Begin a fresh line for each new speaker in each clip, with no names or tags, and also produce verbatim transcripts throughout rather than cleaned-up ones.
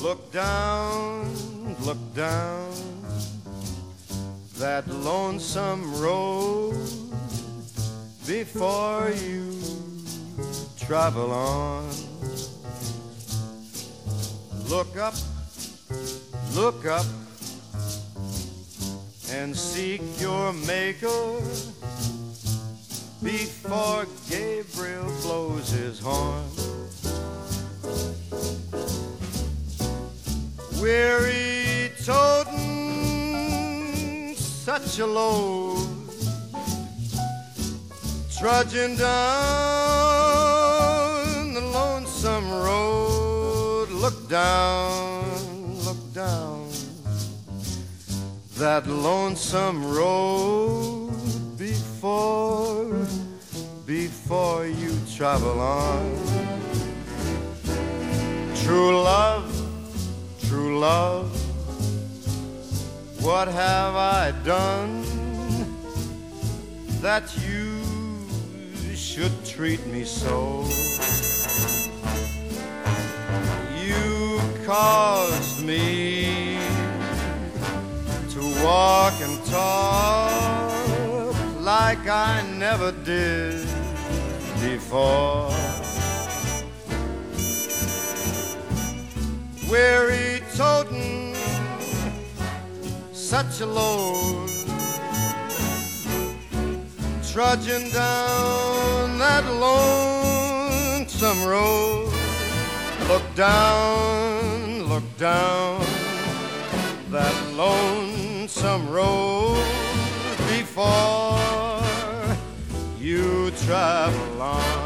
Look down, look down that lonesome road before you travel on. Look up, look up and seek your maker before Gabriel blows his horn. Weary toting such a load, trudging down the lonesome road. Look down, look down that lonesome road before, before you travel on. True love, true love, what have I done that you should treat me so? You caused me to walk and talk like I never did before. Weary toting such a load, trudging down that lonesome road. Look down, look down that lonesome road before you travel on.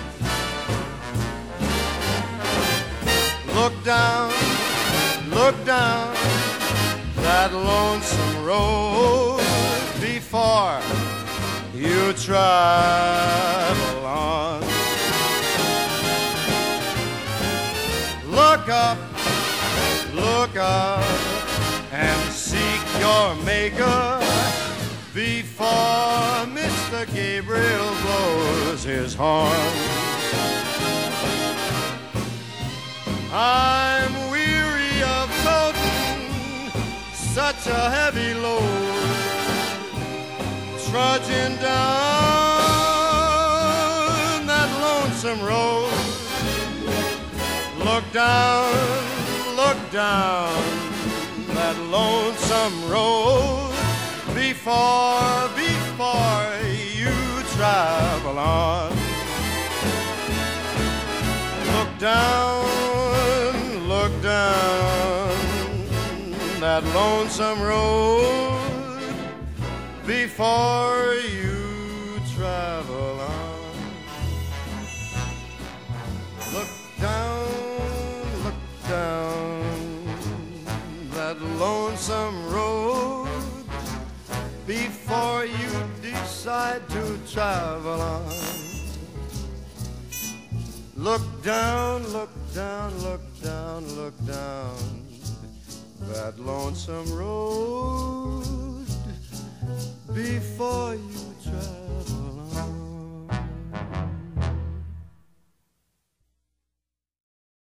Look down, look down that lonesome road before you travel on. Look up, look up and seek your maker before Mister Gabriel blows his horn. I'm weary of toting such a heavy load, trudging down that lonesome road. Look down, look down that lonesome road before, before you travel on. Look down, look down that lonesome road before you travel on. Look down, look down that lonesome road before you decide to travel on. Look down, look down, look down, look down that lonesome road before you travel.